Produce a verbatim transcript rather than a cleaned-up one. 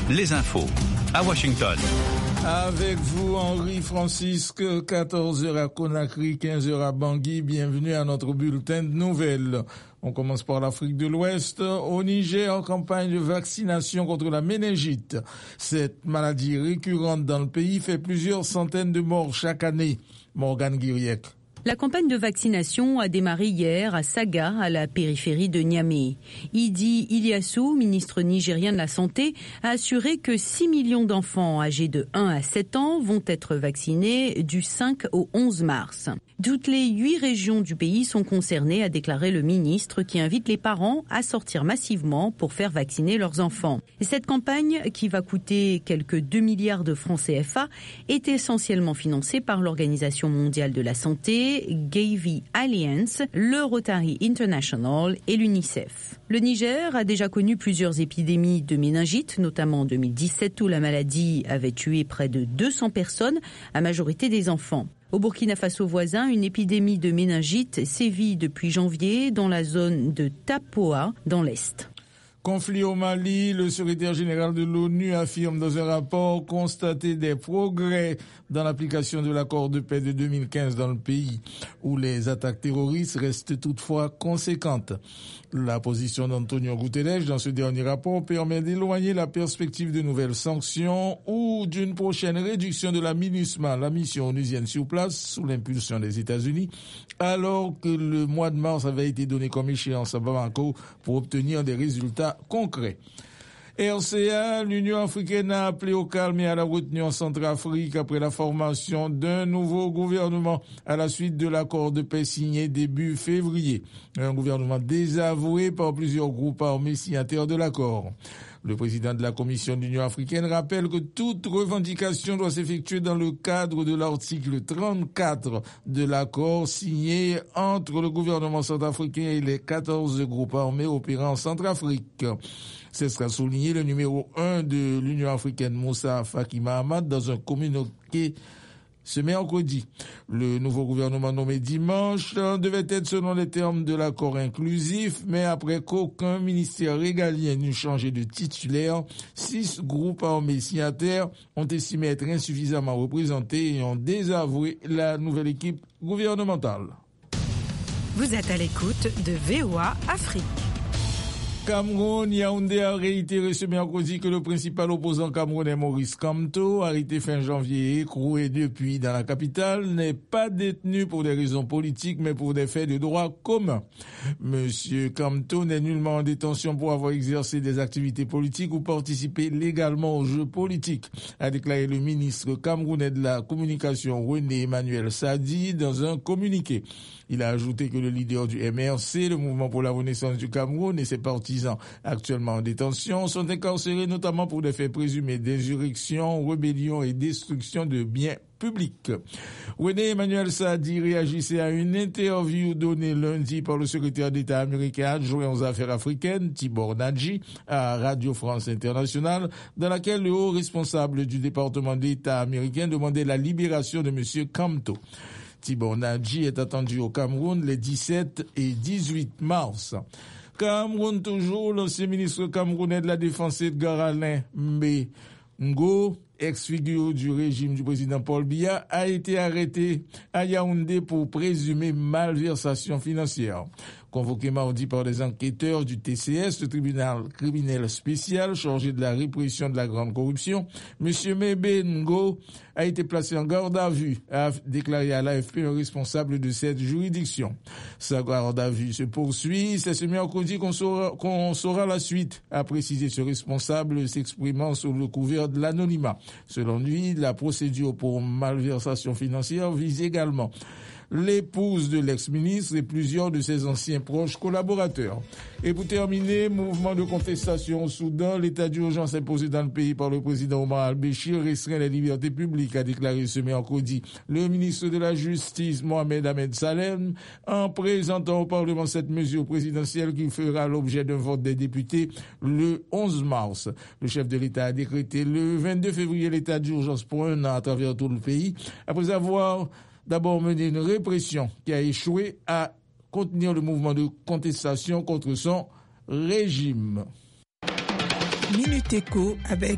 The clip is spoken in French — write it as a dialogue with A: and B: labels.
A: les infos à Washington.
B: Avec vous, Henri Francisque, quatorze heures à Conakry, quinze heures à Bangui. Bienvenue à notre bulletin de nouvelles. On commence par l'Afrique de l'Ouest. Au Niger, campagne de vaccination contre la méningite. Cette maladie récurrente dans le pays fait plusieurs centaines de morts chaque année. Morgane Guiriec.
C: La campagne de vaccination a démarré hier à Saga, à la périphérie de Niamey. Idi Ilyasu, ministre nigérien de la Santé, a assuré que six millions d'enfants âgés de un à sept ans vont être vaccinés du cinq au onze mars. Toutes les huit régions du pays sont concernées, a déclaré le ministre, qui invite les parents à sortir massivement pour faire vacciner leurs enfants. Et cette campagne, qui va coûter quelques deux milliards de francs C F A, est essentiellement financée par l'Organisation mondiale de la santé, Gavi Alliance, le Rotary International et l'UNICEF. Le Niger a déjà connu plusieurs épidémies de méningite, notamment en deux mille dix-sept où la maladie avait tué près de deux cents personnes, à majorité des enfants. Au Burkina Faso voisin, une épidémie de méningite sévit depuis janvier dans la zone de Tapoa, dans l'Est.
B: Conflit au Mali, le secrétaire général de l'ONU affirme dans un rapport constater des progrès dans l'application de l'accord de paix de deux mille quinze dans le pays, où les attaques terroristes restent toutefois conséquentes. La position d'Antonio Guterres dans ce dernier rapport permet d'éloigner la perspective de nouvelles sanctions ou d'une prochaine réduction de la MINUSMA, la mission onusienne sur place, sous l'impulsion des États-Unis, alors que le mois de mars avait été donné comme échéance à Bamako pour obtenir des résultats concrets. R C A, l'Union africaine a appelé au calme et à la retenue en Centrafrique après la formation d'un nouveau gouvernement à la suite de l'accord de paix signé début février. Un gouvernement désavoué par plusieurs groupes armés signataires de l'accord. Le président de la Commission de l'Union africaine rappelle que toute revendication doit s'effectuer dans le cadre de l'article trente-quatre de l'accord signé entre le gouvernement centrafricain et les quatorze groupes armés opérant en Centrafrique. Ce sera souligné le numéro un de l'Union africaine, Moussa Faki Mahamat, dans un communiqué ce mercredi. Le nouveau gouvernement nommé dimanche devait être selon les termes de l'accord inclusif, mais après qu'aucun ministère régalien n'eut changé de titulaire, six groupes armés signataires ont estimé être insuffisamment représentés et ont désavoué la nouvelle équipe gouvernementale.
D: Vous êtes à l'écoute de V O A Afrique.
B: Cameroun, Yaoundé a réitéré ce mercredi que le principal opposant camerounais Maurice Kamto, arrêté fin janvier et écroué depuis dans la capitale, n'est pas détenu pour des raisons politiques mais pour des faits de droit commun. Monsieur Kamto n'est nullement en détention pour avoir exercé des activités politiques ou participé légalement aux jeux politiques, a déclaré le ministre camerounais de la communication René Emmanuel Sadi dans un communiqué. Il a ajouté que le leader du M R C, le Mouvement pour la Renaissance du Cameroun, et ses partisans actuellement en détention sont incarcérés notamment pour des faits présumés d'insurrection, rébellion et destruction de biens publics. René Emmanuel Sadi réagissait à une interview donnée lundi par le secrétaire d'État américain adjoint aux affaires africaines, Tibor Nadji, à Radio France Internationale, dans laquelle le haut responsable du département d'État américain demandait la libération de M. Kamto. Tibor Nadji est attendu au Cameroun les dix-sept et dix-huit mars. Cameroun toujours, l'ancien ministre camerounais de la Défense Edgar Alain Ngo, ex-figure du régime du président Paul Biya, a été arrêté à Yaoundé pour présumée malversation financière. Convoqué mardi par des enquêteurs du T C S, le tribunal criminel spécial chargé de la répression de la grande corruption, M. Mebe Ngo a été placé en garde à vue, a déclaré à l'A F P un responsable de cette juridiction. Sa garde à vue se poursuit, c'est ce mercredi qu'on saura, qu'on saura la suite, a précisé ce responsable s'exprimant sous le couvert de l'anonymat. Selon lui, la procédure pour malversation financière vise également l'épouse de l'ex-ministre et plusieurs de ses anciens proches collaborateurs. Et pour terminer, mouvement de contestation au Soudan, l'état d'urgence imposé dans le pays par le président Omar al-Béchir restreint les libertés publiques, a déclaré ce mercredi le ministre de la Justice, Mohamed Ahmed Salem, en présentant au Parlement cette mesure présidentielle qui fera l'objet d'un vote des députés le onze mars. Le chef de l'État a décrété le vingt-deux février l'état d'urgence pour un an à travers tout le pays, après avoir d'abord mené une répression qui a échoué à contenir le mouvement de contestation contre son régime.
E: Minute Éco avec